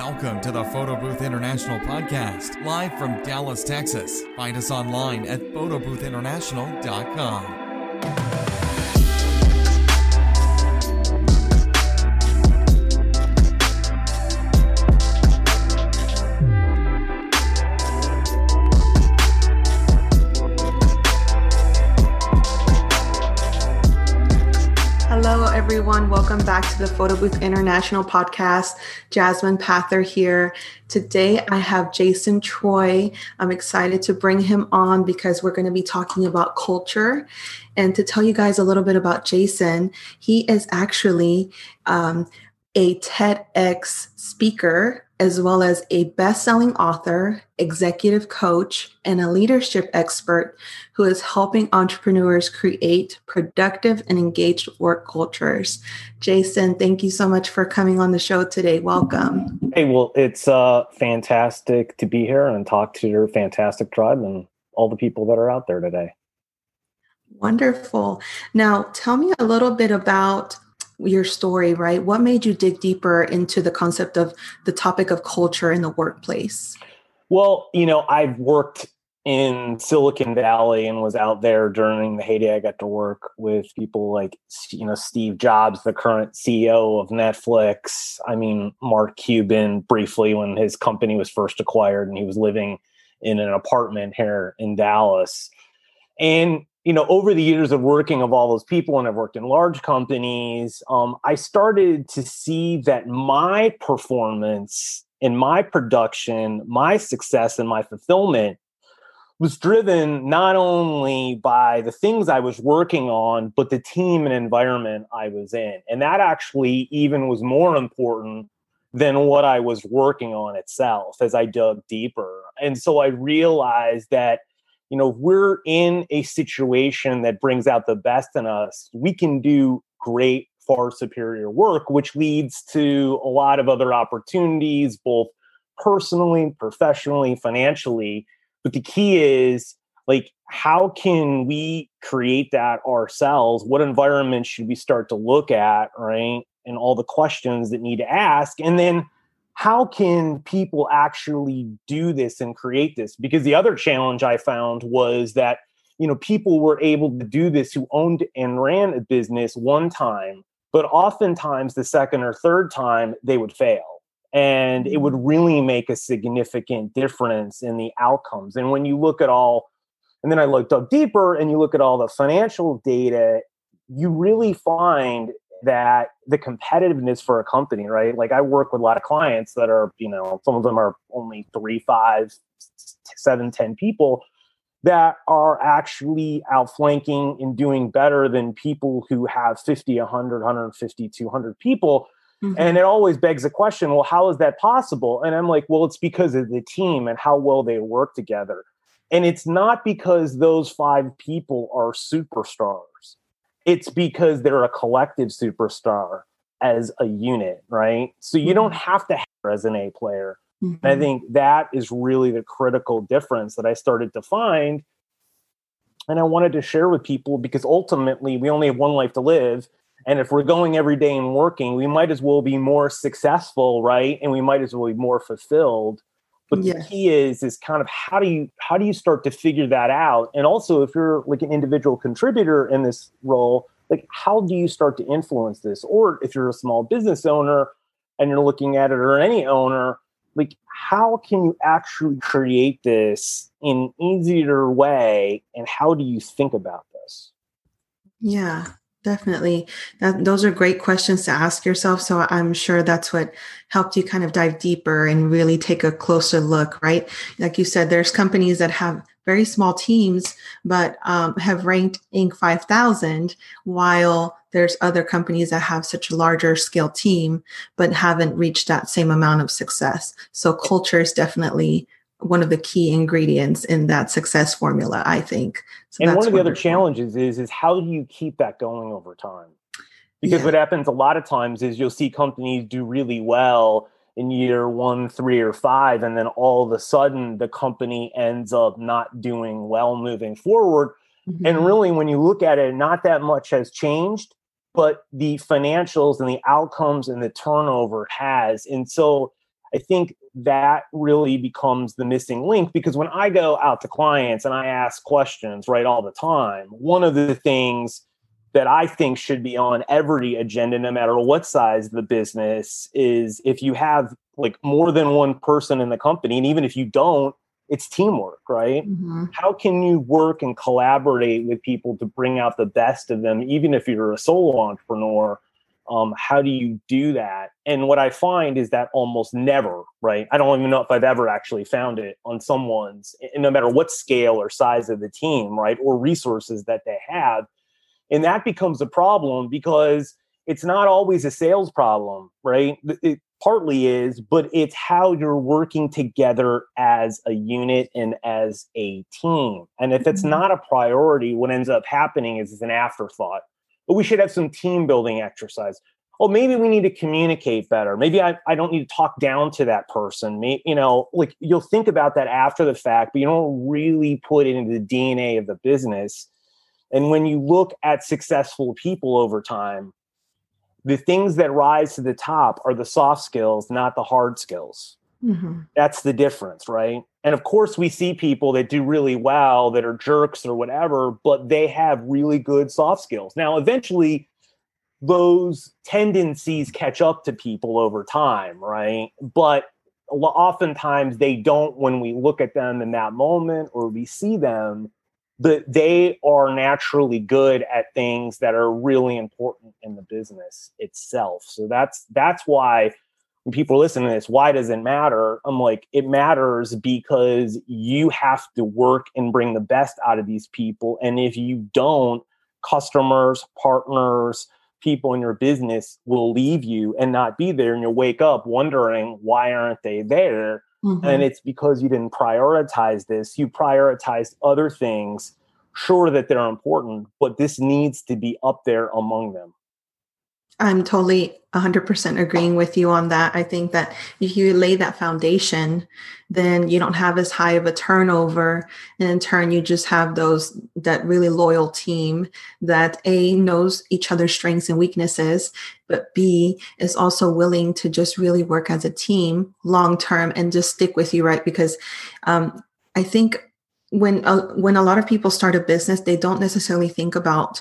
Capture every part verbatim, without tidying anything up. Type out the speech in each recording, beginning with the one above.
Welcome to the Photo Booth International podcast, live from Dallas, Texas. Find us online at photo booth international dot com. Hello, everyone. Welcome back to the Photo Booth International podcast. Jasmine Pather here. Today, I have Jason Troy. I'm excited to bring him on because we're going to be talking about culture. And to tell you guys a little bit about Jason, he is actually um, a TEDx speaker, as well as a best-selling author, executive coach, and a leadership expert who is helping entrepreneurs create productive and engaged work cultures. Jason, thank you so much for coming on the show today. Welcome. Hey, well, it's uh, fantastic to be here and talk to your fantastic tribe and all the people that are out there today. Wonderful. Now, tell me a little bit about your story, right? What made you dig deeper into the concept of the topic of culture in the workplace? Well, you know, I've worked in Silicon Valley and was out there during the heyday. I got to work with people like, you know, Steve Jobs, the current C E O of Netflix. I mean, Mark Cuban briefly when his company was first acquired and he was living in an apartment here in Dallas. And you know, over the years of working of all those people, and I've worked in large companies, um, I started to see that my performance and my production, my success and my fulfillment was driven not only by the things I was working on, but the team and environment I was in. And that actually even was more important than what I was working on itself as I dug deeper. And so I realized that you know, if we're in a situation that brings out the best in us, we can do great, far superior work, which leads to a lot of other opportunities, both personally, professionally, financially. But the key is, like, how can we create that ourselves? What environment should we start to look at, right? And all the questions that need to ask. And then how can people actually do this and create this? Because the other challenge I found was that, you know, people were able to do this who owned and ran a business one time, but oftentimes the second or third time they would fail. And it would really make a significant difference in the outcomes. And when you look at all, and then I looked up deeper and you look at all the financial data, you really find that the competitiveness for a company, right? Like I work with a lot of clients that are, you know, some of them are only three, five, seven, ten people that are actually outflanking and doing better than people who have fifty, one hundred, one hundred fifty, two hundred people. Mm-hmm. And it always begs the question, well, how is that possible? And I'm like, well, it's because of the team and how well they work together. And it's not because those five people are superstars. It's because they're a collective superstar as a unit, right? So you don't have to have her as an A player. Mm-hmm. And I think that is really the critical difference that I started to find. And I wanted to share with people because ultimately we only have one life to live. And if we're going every day and working, we might as well be more successful, right? And we might as well be more fulfilled. But yes. The key is, is kind of how do you how do you start to figure that out? And also, if you're like an individual contributor in this role, like how do you start to influence this? Or if you're a small business owner and you're looking at it, or any owner, like how can you actually create this in an easier way? And how do you think about this? Yeah. Definitely. That, those are great questions to ask yourself. So I'm sure that's what helped you kind of dive deeper and really take a closer look, right? Like you said, there's companies that have very small teams, but um, have ranked Inc five thousand, while there's other companies that have such a larger scale team, but haven't reached that same amount of success. So culture is definitely one of the key ingredients in that success formula, I think. So and one of the wonderful. other challenges is, is how do you keep that going over time? Because yeah. what happens a lot of times is you'll see companies do really well in year one, three, or five, and then all of a sudden the company ends up not doing well moving forward. Mm-hmm. And really, when you look at it, not that much has changed, but the financials and the outcomes and the turnover has. And so I think that really becomes the missing link, because when I go out to clients and I ask questions, right, all the time, one of the things that I think should be on every agenda, no matter what size of the business, is if you have like more than one person in the company, and even if you don't, it's teamwork, right? Mm-hmm. How can you work and collaborate with people to bring out the best of them, even if you're a solo entrepreneur? Um, how do you do that? And what I find is that almost never, right? I don't even know if I've ever actually found it on someone's, no matter what scale or size of the team, right? Or resources that they have. And that becomes a problem because it's not always a sales problem, right? It partly is, but it's how you're working together as a unit and as a team. And if it's not a priority, what ends up happening is it's an afterthought. But we should have some team building exercise. Oh, maybe we need to communicate better. Maybe I, I don't need to talk down to that person. Maybe, you know, like you'll think about that after the fact, but you don't really put it into the D N A of the business. And when you look at successful people over time, the things that rise to the top are the soft skills, not the hard skills. Mm-hmm. That's the difference, right? And of course, we see people that do really well, that are jerks or whatever, but they have really good soft skills. Now, eventually, those tendencies catch up to people over time, right? But oftentimes they don't when we look at them in that moment or we see them. But they are naturally good at things that are really important in the business itself. So that's that's why when people listen to this, why does it matter? I'm like, it matters because you have to work and bring the best out of these people. And if you don't, customers, partners, people in your business will leave you and not be there. And you'll wake up wondering, why aren't they there? Mm-hmm. And it's because you didn't prioritize this. You prioritized other things. Sure that they're important, but this needs to be up there among them. I'm totally one hundred percent agreeing with you on that. I think that if you lay that foundation, then you don't have as high of a turnover. And in turn, you just have those, that really loyal team that A, knows each other's strengths and weaknesses, but B, is also willing to just really work as a team long-term and just stick with you, right? Because um, I think when, uh, when a lot of people start a business, they don't necessarily think about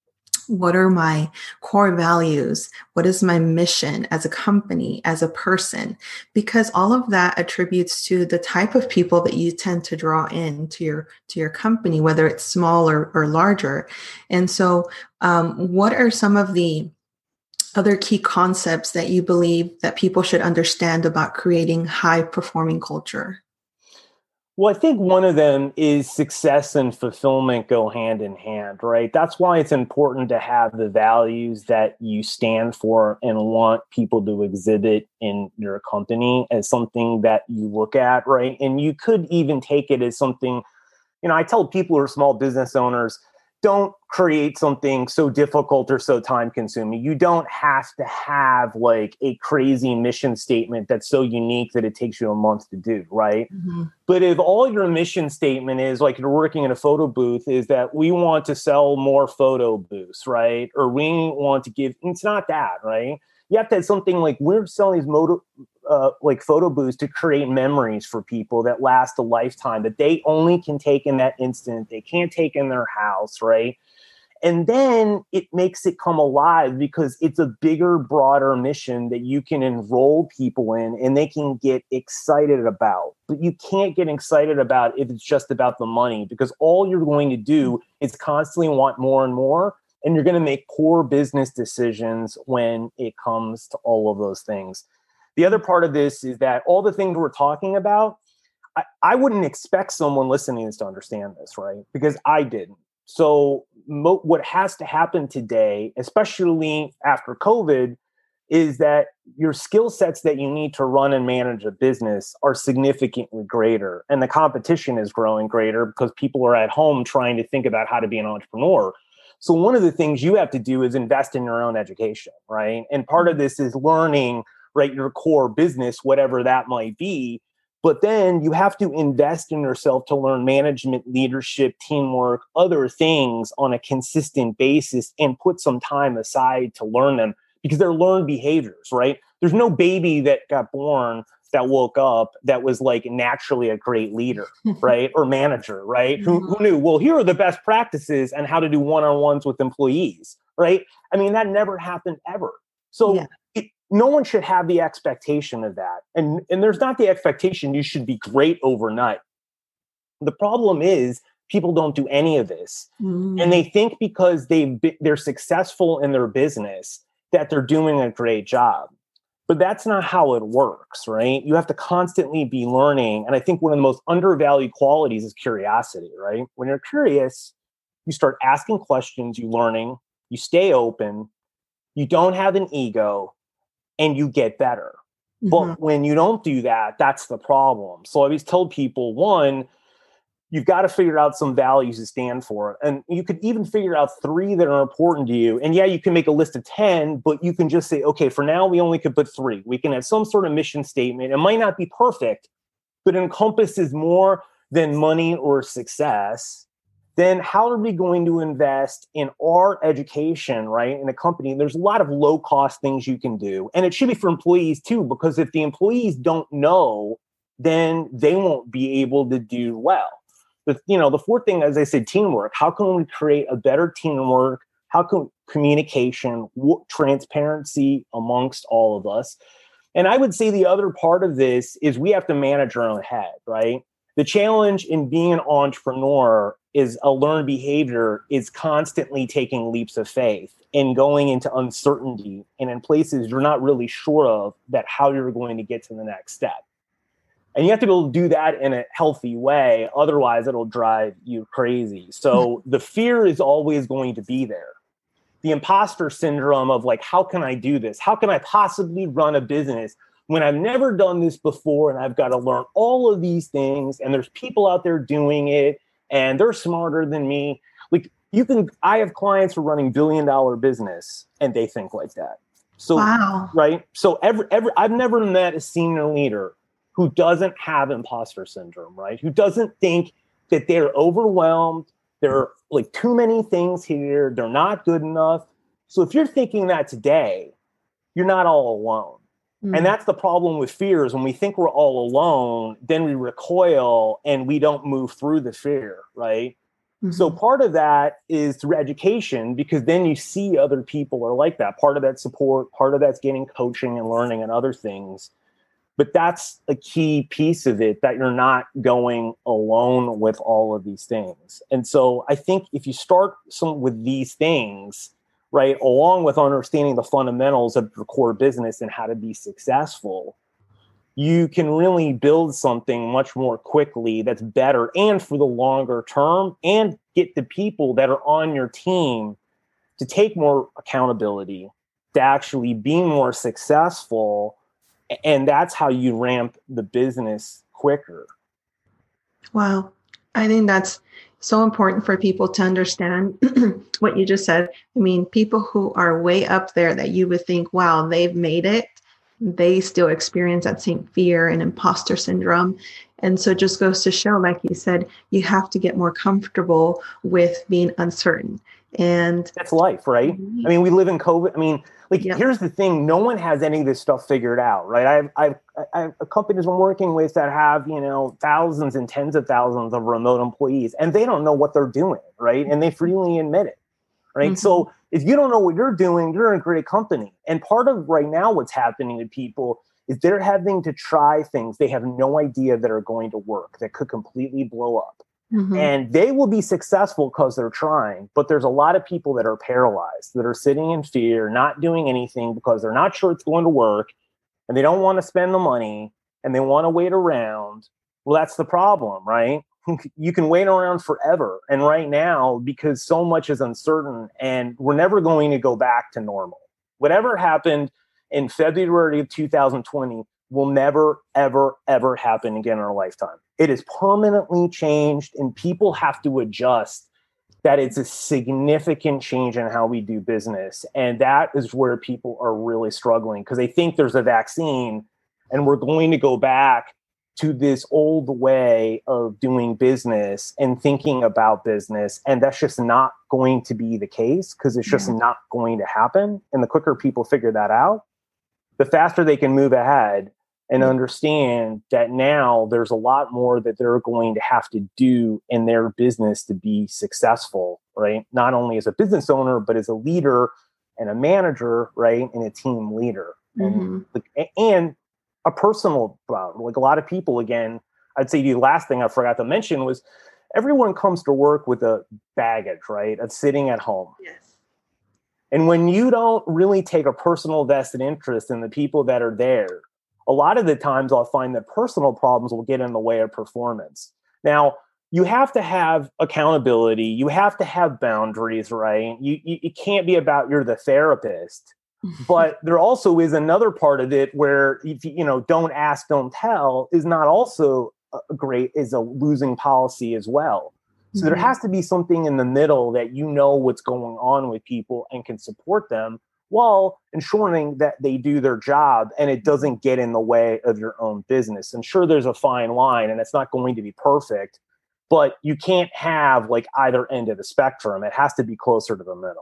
what are my core values? What is my mission as a company, as a person? Because all of that attributes to the type of people that you tend to draw in to your, to your company, whether it's small or, or larger. And so um, what are some of the other key concepts that you believe that people should understand about creating high performing culture? Well, I think one of them is success and fulfillment go hand in hand, right? That's why it's important to have the values that you stand for and want people to exhibit in your company as something that you look at, right? And you could even take it as something, you know, I tell people who are small business owners, don't create something so difficult or so time consuming. You don't have to have like a crazy mission statement that's so unique that it takes you a month to do, right? Mm-hmm. But if all your mission statement is like you're working in a photo booth is that we want to sell more photo booths, right? Or we want to give, it's not that, right? You have to have something like we're selling these motor, uh, like photo booths to create memories for people that last a lifetime that they only can take in that instant. They can't take in their house, right? And then it makes it come alive because it's a bigger, broader mission that you can enroll people in and they can get excited about. But you can't get excited about if it's just about the money, because all you're going to do is constantly want more and more. And you're going to make poor business decisions when it comes to all of those things. The other part of this is that all the things we're talking about, I, I wouldn't expect someone listening to this to understand this, right? Because I didn't. So mo- what has to happen today, especially after COVID, is that your skill sets that you need to run and manage a business are significantly greater. And the competition is growing greater because people are at home trying to think about how to be an entrepreneur. So one of the things you have to do is invest in your own education, right? And part of this is learning, right, your core business, whatever that might be. But then you have to invest in yourself to learn management, leadership, teamwork, other things on a consistent basis and put some time aside to learn them because they're learned behaviors, right? There's no baby that got born that woke up that was like naturally a great leader, right? Or manager, right? Mm-hmm. Who, who knew, well, here are the best practices and how to do one-on-ones with employees, right? I mean, that never happened ever. So yeah. it, no one should have the expectation of that. And, and there's not the expectation you should be great overnight. The problem is people don't do any of this. Mm. And they think because they've been, they're successful in their business that they're doing a great job. But that's not how it works, right? You have to constantly be learning. And I think one of the most undervalued qualities is curiosity, right? When you're curious, you start asking questions, you learning, you stay open, you don't have an ego, and you get better. Mm-hmm. But when you don't do that, that's the problem. So I always tell people, one, you've got to figure out some values to stand for. And you could even figure out three that are important to you. And yeah, you can make a list of ten, but you can just say, okay, for now, we only could put three. We can have some sort of mission statement. It might not be perfect, but it encompasses more than money or success. Then how are we going to invest in our education, right? In a company, there's a lot of low cost things you can do. And it should be for employees too, because if the employees don't know, then they won't be able to do well. But, you know, the fourth thing, as I said, teamwork. How can we create a better teamwork? How can communication, w- transparency amongst all of us? And I would say the other part of this is we have to manage our own head, right? The challenge in being an entrepreneur is a learned behavior is constantly taking leaps of faith and going into uncertainty and in places you're not really sure of that how you're going to get to the next step. And you have to be able to do that in a healthy way. Otherwise, it'll drive you crazy. So the fear is always going to be there. The imposter syndrome of like, how can I do this? How can I possibly run a business when I've never done this before and I've got to learn all of these things and there's people out there doing it and they're smarter than me. Like you can, I have clients who are running billion dollar business and they think like that. So, wow. Right. So every, every, I've never met a senior leader who doesn't have imposter syndrome, right? Who doesn't think that they're overwhelmed, there are like too many things here, they're not good enough. So if you're thinking that today, you're not all alone. Mm. And that's the problem with fear is when we think we're all alone, then we recoil and we don't move through the fear, right? Mm-hmm. So part of that is through education, because then you see other people are like that. Part of that support, part of that's getting coaching and learning and other things. But that's a key piece of it, that you're not going alone with all of these things. And so I think if you start some with these things, right, along with understanding the fundamentals of your core business and how to be successful, you can really build something much more quickly that's better and for the longer term, and get the people that are on your team to take more accountability, to actually be more successful. And that's how you ramp the business quicker. Wow. I think that's so important for people to understand what you just said. I mean, people who are way up there that you would think, wow, they've made it, they still experience that same fear and imposter syndrome. And so it just goes to show, like you said, you have to get more comfortable with being uncertain. And that's life, right? Mm-hmm. I mean, we live in COVID. I mean, like, yep. Here's the thing. No one has any of this stuff figured out, right? I have, I have, I have companies I'm working with that have, you know, thousands and tens of thousands of remote employees, and they don't know what they're doing, right? And they freely admit it, right? Mm-hmm. So if you don't know what you're doing, you're in a great company. And part of right now what's happening to people is they're having to try things they have no idea that are going to work, that could completely blow up. Mm-hmm. And they will be successful because they're trying. But there's a lot of people that are paralyzed, that are sitting in fear, not doing anything because they're not sure it's going to work, and they don't want to spend the money, and they want to wait around. Well, that's the problem, right? You can wait around forever. And right now, because so much is uncertain and we're never going to go back to normal. Whatever happened in February of two thousand twenty will never, ever, ever happen again in our lifetime. It is permanently changed, and people have to adjust that it's a significant change in how we do business. And that is where people are really struggling, because they think there's a vaccine and we're going to go back to this old way of doing business and thinking about business. And that's just not going to be the case, because it's just yeah. not going to happen. And the quicker people figure that out, the faster they can move ahead. and understand that now there's a lot more that they're going to have to do in their business to be successful, right? Not only as a business owner, but as a leader and a manager, right? And a team leader. Mm-hmm. And, and a personal, like a lot of people, again, I'd say the last thing I forgot to mention was everyone comes to work with a baggage, right? Of sitting at home. Yes. And when you don't really take a personal vested interest in the people that are there, a lot of the times I'll find that personal problems will get in the way of performance. Now, you have to have accountability. You have to have boundaries, right? You, you, it can't be about you're the therapist. But there also is another part of it where, if you, you know, don't ask, don't tell is not also a great, is a losing policy as well. So mm-hmm. there has to be something in the middle that you know what's going on with people and can support them while ensuring that they do their job and it doesn't get in the way of your own business. And sure, there's a fine line and it's not going to be perfect, but you can't have like either end of the spectrum. It has to be closer to the middle.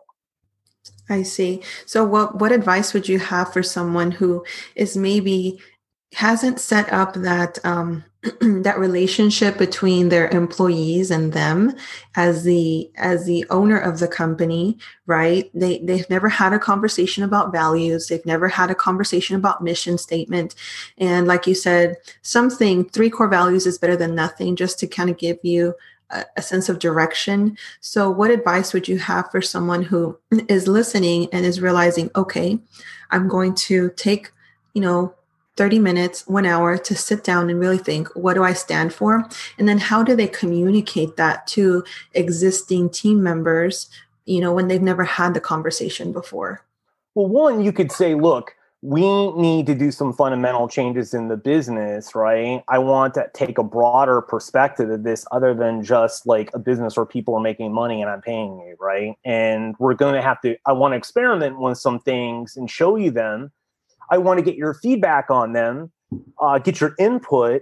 I see. So what, what advice would you have for someone who is maybe hasn't set up that um, that relationship between their employees and them as the as the owner of the company, right? They they've never had a conversation about values. They've never had a conversation about mission statement. And like you said, something three core values is better than nothing, just to kind of give you a, a sense of direction. So what advice would you have for someone who is listening and is realizing, okay, I'm going to take, you know, thirty minutes, one hour to sit down and really think, what do I stand for? And then how do they communicate that to existing team members, you know, when they've never had the conversation before? Well, one, you could say, look, we need to do some fundamental changes in the business, right? I want to take a broader perspective of this other than just like a business where people are making money and I'm paying you, right? And we're going to have to, I want to experiment with some things and show you them. I want to get your feedback on them, uh, get your input,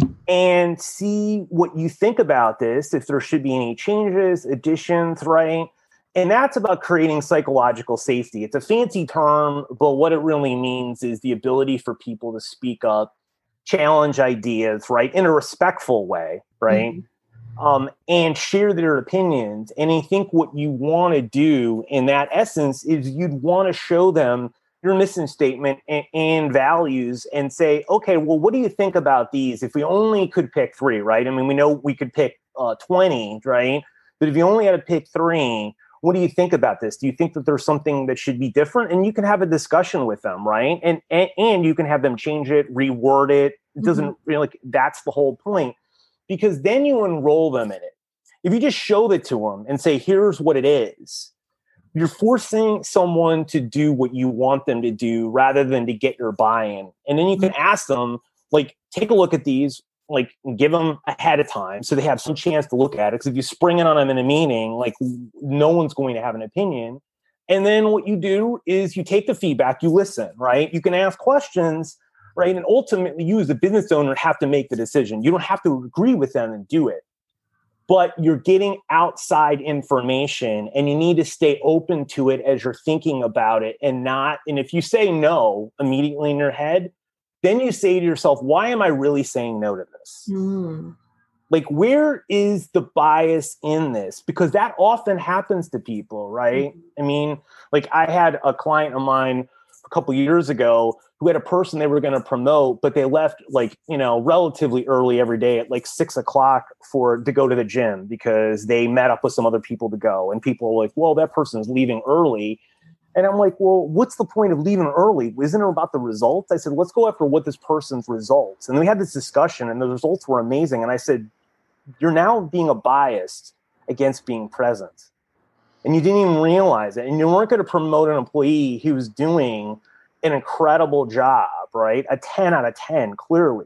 and see what you think about this, if there should be any changes, additions, right? And that's about creating psychological safety. It's a fancy term, but what it really means is the ability for people to speak up, challenge ideas, right, in a respectful way, right? Mm-hmm. Um, and share their opinions. And I think what you want to do in that essence is you'd want to show them your mission statement and, and values and say, okay, well, what do you think about these? If we only could pick three, right? I mean, we know we could pick uh, twenty, right? But if you only had to pick three, what do you think about this? Do you think that there's something that should be different? And you can have a discussion with them, right? And and, and you can have them change it, reword it. It doesn't mm-hmm. really, like, that's the whole point, because then you enroll them in it. If you just show it to them and say, here's what it is, you're forcing someone to do what you want them to do rather than to get your buy-in. And then you can ask them, like, take a look at these, like, give them ahead of time so they have some chance to look at it. Because if you spring it on them in a meeting, like, no one's going to have an opinion. And then what you do is you take the feedback, you listen, right? You can ask questions, right? And ultimately, you as a business owner have to make the decision. You don't have to agree with them and do it. But you're getting outside information and you need to stay open to it as you're thinking about it and not, and if you say no immediately in your head, then you say to yourself, why am I really saying no to this? Mm. Like, where is the bias in this? Because that often happens to people, right? Mm. I mean, like, I had a client of mine a couple of years ago who had a person they were going to promote, but they left, like, you know, relatively early every day at like six o'clock for to go to the gym because they met up with some other people to go. And people were like, well, that person's leaving early. And I'm like, well, what's the point of leaving early? Isn't it about the results? I said, let's go after what this person's results. And then we had this discussion and the results were amazing. And I said, you're now being a biased against being present. And you didn't even realize it. And you weren't going to promote an employee who was doing an incredible job, right? A ten out of ten, clearly.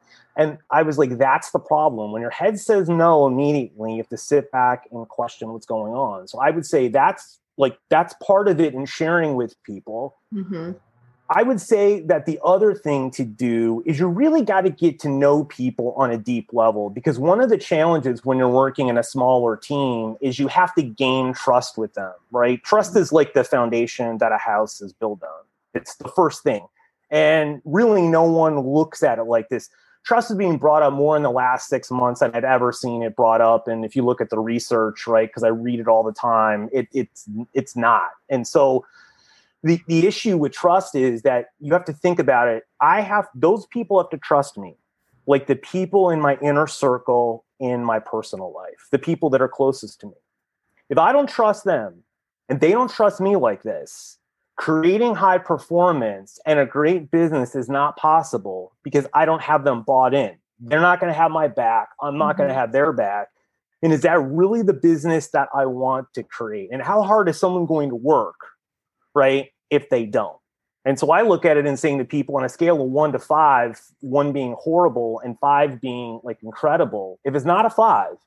And I was like, that's the problem. When your head says no immediately, you have to sit back and question what's going on. So I would say that's like, that's part of it in sharing with people. Mm-hmm. I would say that the other thing to do is you really got to get to know people on a deep level, because one of the challenges when you're working in a smaller team is you have to gain trust with them, right? Trust is like the foundation that a house is built on. It's the first thing. And really no one looks at it like this. Trust is being brought up more in the last six months than I've ever seen it brought up. And if you look at the research, right, because I read it all the time, it, it's it's not. And so the, the issue with trust is that you have to think about it. I have, those people have to trust me, like the people in my inner circle in my personal life, the people that are closest to me. If I don't trust them and they don't trust me like this, creating high performance and a great business is not possible because I don't have them bought in. They're not going to have my back. I'm not mm-hmm. going to have their back. And is that really the business that I want to create? And how hard is someone going to work, right, if they don't? And so I look at it and saying to people on a scale of one to five, one being horrible and five being like incredible, if it's not a five,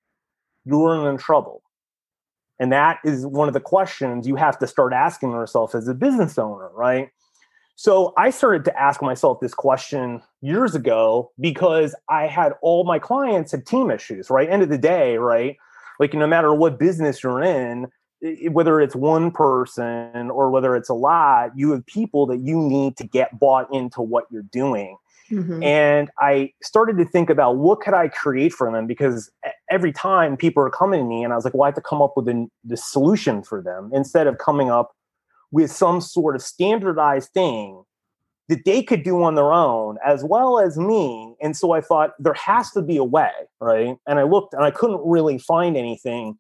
you're in trouble. And that is one of the questions you have to start asking yourself as a business owner, right? So I started to ask myself this question years ago because I had all my clients had team issues, right? End of the day, right? Like no matter what business you're in, whether it's one person or whether it's a lot, you have people that you need to get bought into what you're doing. Mm-hmm. And I started to think about what could I create for them, because every time people are coming to me and I was like, well, I have to come up with a, the solution for them instead of coming up with some sort of standardized thing that they could do on their own as well as me. And so I thought there has to be a way, right? And I looked and I couldn't really find anything.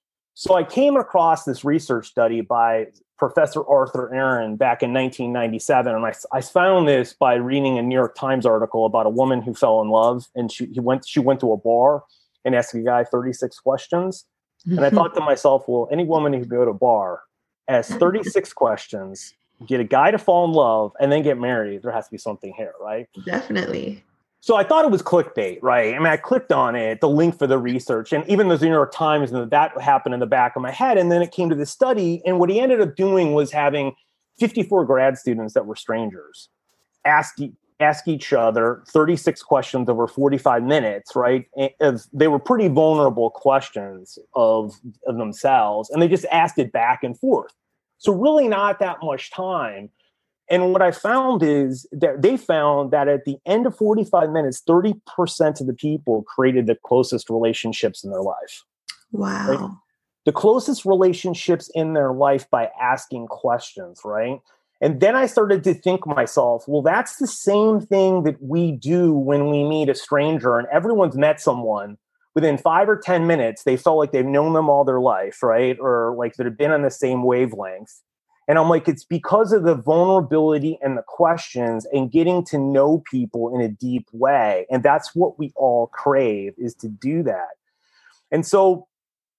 So I came across this research study by Professor Arthur Aaron back in nineteen ninety-seven. And I, I found this by reading a New York Times article about a woman who fell in love. And she, he went, she went to a bar and asked a guy thirty-six questions. And I thought to myself, well, any woman who go to a bar asks thirty-six questions, get a guy to fall in love, and then get married, there has to be something here, right? Definitely. So I thought it was clickbait, right? I mean, I clicked on it, the link for the research, and even though the New York Times, and that happened in the back of my head. And then it came to the study, and what he ended up doing was having fifty-four grad students that were strangers ask, ask each other thirty-six questions over forty-five minutes, right? And they were pretty vulnerable questions of, of themselves, and they just asked it back and forth. So really not that much time. And what I found is that they found that at the end of forty-five minutes, thirty percent of the people created the closest relationships in their life. Wow. Right? The closest relationships in their life by asking questions, right? And then I started to think to myself, well, that's the same thing that we do when we meet a stranger and everyone's met someone. Within five or ten minutes, they felt like they've known them all their life, right? Or like they've been on the same wavelength. And I'm like, it's because of the vulnerability and the questions and getting to know people in a deep way. And that's what we all crave, is to do that. And so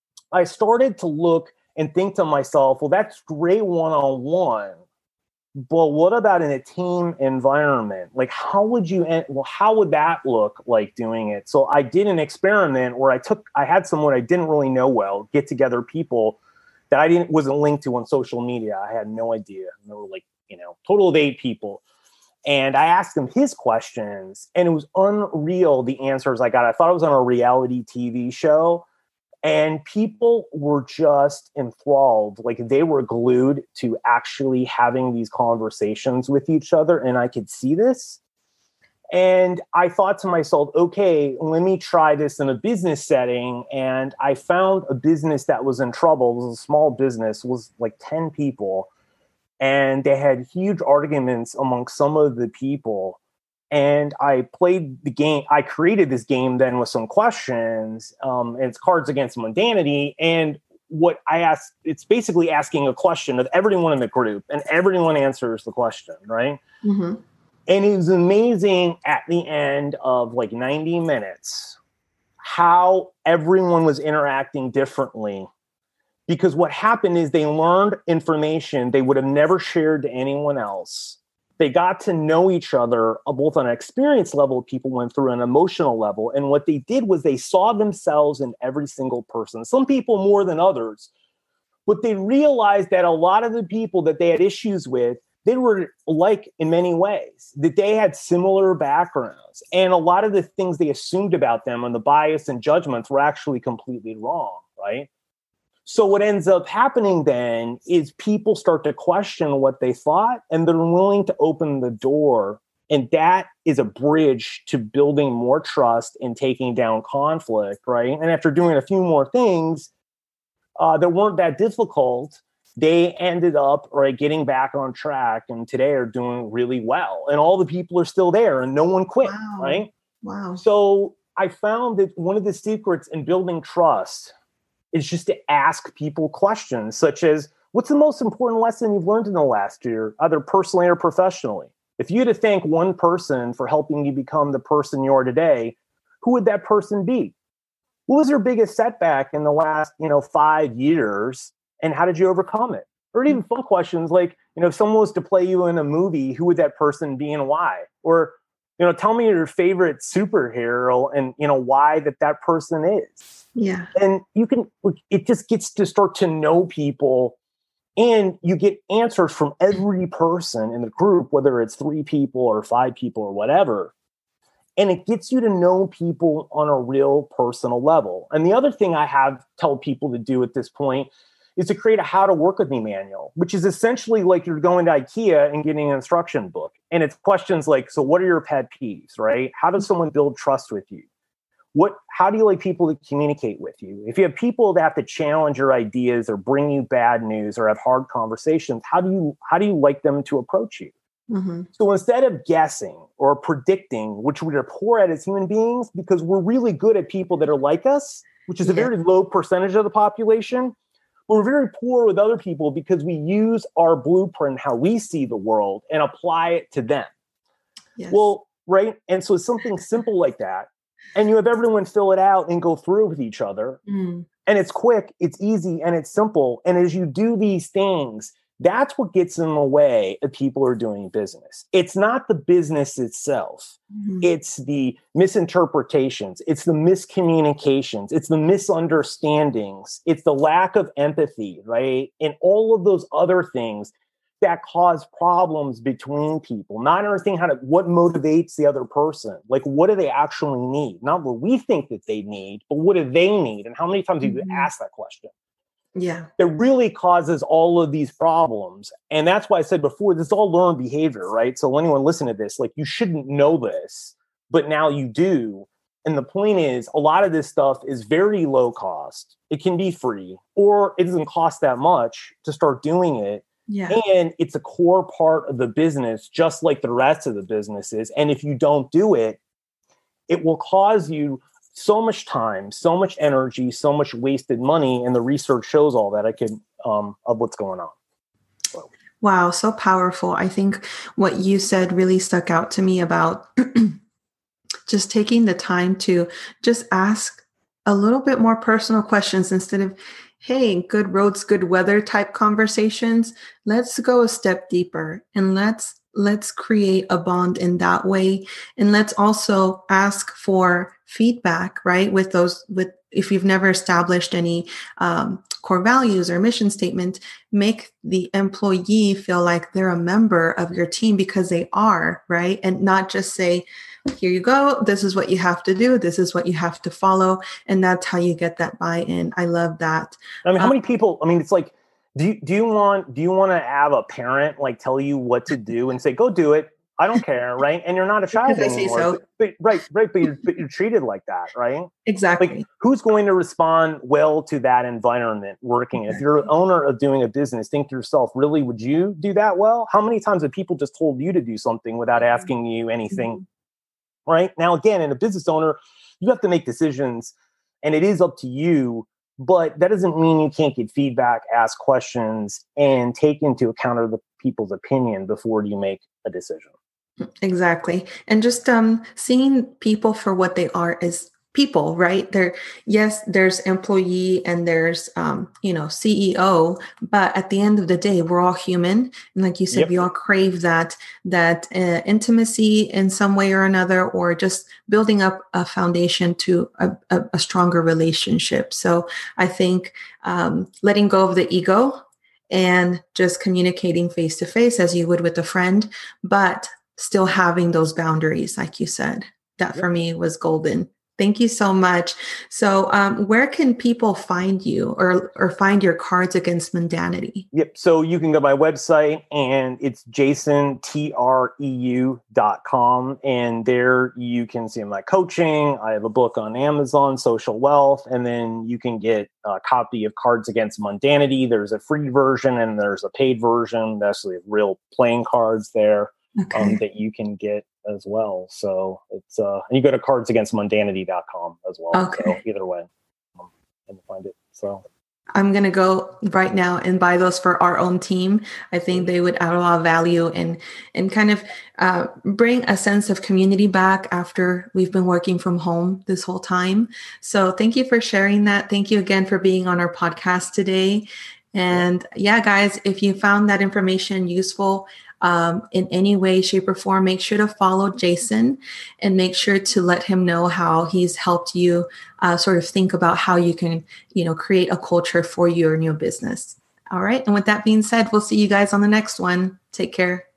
I started to look and think to myself, well, that's great one-on-one, but what about in a team environment? Like, how would you, well, how would that look like doing it? So I did an experiment where I took, I had someone I didn't really know well, get together people that I didn't wasn't linked to on social media. I had no idea. And there were like, you know, total of eight people. And I asked him his questions, and it was unreal, the answers I got. I thought I was on a reality T V show, and people were just enthralled. Like they were glued to actually having these conversations with each other. And I could see this. And I thought to myself, okay, let me try this in a business setting. And I found a business that was in trouble. It was a small business, it was like ten people. And they had huge arguments among some of the people. And I played the game. I created this game then with some questions. Um, and it's Cards Against Mundanity. And what I asked, it's basically asking a question of everyone in the group, and everyone answers the question, right? Mm-hmm. And it was amazing at the end of like ninety minutes how everyone was interacting differently. Because what happened is they learned information they would have never shared to anyone else. They got to know each other, both on an experience level, people went through an emotional level. And what they did was they saw themselves in every single person. Some people more than others. But they realized that a lot of the people that they had issues with, they were like in many ways, that they had similar backgrounds. And a lot of the things they assumed about them and the bias and judgments were actually completely wrong, right? So what ends up happening then is people start to question what they thought, and they're willing to open the door. And that is a bridge to building more trust and taking down conflict, right? And after doing a few more things uh, that weren't that difficult, they ended up right getting back on track, and today are doing really well. And all the people are still there, and no one quit, Wow. right? Wow. So I found that one of the secrets in building trust is just to ask people questions such as, what's the most important lesson you've learned in the last year, either personally or professionally? If you had to thank one person for helping you become the person you are today, who would that person be? What was your biggest setback in the last, you know, five years, and how did you overcome it? Or even fun questions like, you know, if someone was to play you in a movie, who would that person be and why? Or, you know, tell me your favorite superhero and, you know, why that that person is. Yeah. And you can, it just gets to start to know people, and you get answers from every person in the group, whether it's three people or five people or whatever. And it gets you to know people on a real personal level. And the other thing I have tell people to do at this point is to create a how to work with me manual, which is essentially like you're going to IKEA and getting an instruction book. And it's questions like, so what are your pet peeves, right? How does someone build trust with you? What, how do you like people to communicate with you? If you have people that have to challenge your ideas or bring you bad news or have hard conversations, how do you, how do you like them to approach you? Mm-hmm. So instead of guessing or predicting, which we are poor at as human beings, because we're really good at people that are like us, which is yeah. a very low percentage of the population, we're very poor with other people because we use our blueprint, how we see the world, and apply it to them. Yes. Well, right. And so it's something simple like that. And you have everyone fill it out and go through with each other. Mm. And it's quick, it's easy, and it's simple. And as you do these things, that's what gets in the way of people who are doing business. It's not the business itself. Mm-hmm. It's the misinterpretations. It's the miscommunications. It's the misunderstandings. It's the lack of empathy, right? And all of those other things that cause problems between people. Not understanding how to, what motivates the other person. Like, what do they actually need? Not what we think that they need, but what do they need? And how many times mm-hmm. have you asked that question? Yeah. That really causes all of these problems. And that's why I said before, this is all learned behavior, right? So anyone listen to this, like, you shouldn't know this, but now you do. And the point is, a lot of this stuff is very low cost. It can be free, or it doesn't cost that much to start doing it. Yeah. And it's a core part of the business, just like the rest of the businesses. And if you don't do it, it will cause you so much time, so much energy, so much wasted money. And the research shows all that I could, um, of what's going on. So. Wow. So powerful. I think what you said really stuck out to me about just taking the time to just ask a little bit more personal questions instead of, hey, good roads, good weather type conversations. Let's go a step deeper and let's let's create a bond in that way. And let's also ask for feedback, right? With those, with if you've never established any um, core values or mission statement, make the employee feel like they're a member of your team because they are, right? And not just say, here you go. This is what you have to do. This is what you have to follow. And that's how you get that buy-in. I love that. I mean, how um, many people, I mean, it's like, do you, do you want, do you want to have a parent like tell you what to do and say, go do it? I don't care. Right. And you're not a child anymore. I say so. But, but, right. Right. But you're, but you're treated like that. Right. Exactly. Like, who's going to respond well to that environment working? If you're an owner of doing a business, think to yourself, really, would you do that well? How many times have people just told you to do something without asking you anything? Mm-hmm. Right. Now, again, in a business owner, you have to make decisions and it is up to you, but that doesn't mean you can't get feedback, ask questions, and take into account other people's opinion before you make a decision. Exactly. And just um, seeing people for what they are is people, right? There, yes, there's employee and there's, um, you know, C E O, but at the end of the day, we're all human. And like you said, yep. we all crave that, that uh, intimacy in some way or another, or just building up a foundation to a, a, a stronger relationship. So I think um, letting go of the ego and just communicating face to face as you would with a friend, but still having those boundaries, like you said, that yep. for me was golden. Thank you so much. So um, where can people find you or or find your Cards Against Mundanity? Yep. So you can go to my website and it's jason treu dot com. And there you can see my coaching. I have a book on Amazon, Social Wealth, and then you can get a copy of Cards Against Mundanity. There's a free version and there's a paid version. There's actually real playing cards there. Okay. Um, that you can get as well. So it's uh you go to cards against mundanity dot com as well. Okay. So either way, um, you can find it. So I'm gonna go right now and buy those for our own team. I think they would add a lot of value and and kind of uh, bring a sense of community back after we've been working from home this whole time. So thank you for sharing that. Thank you again for being on our podcast today. And yeah, guys, if you found that information useful um, in any way, shape, or form, make sure to follow Jason and make sure to let him know how he's helped you uh, sort of think about how you can, you know, create a culture for your new business. All right. And with that being said, we'll see you guys on the next one. Take care.